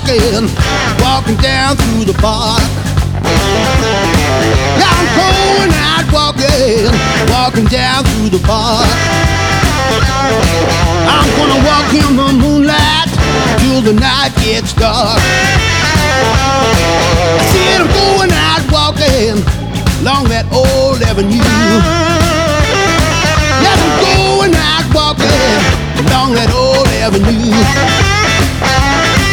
walking down through the park. I'm going out walking down through the park. I'm gonna walk in the moonlight till the night gets dark. I said I'm going out walking along that old avenue. Yes, I'm going out walking along that old avenue.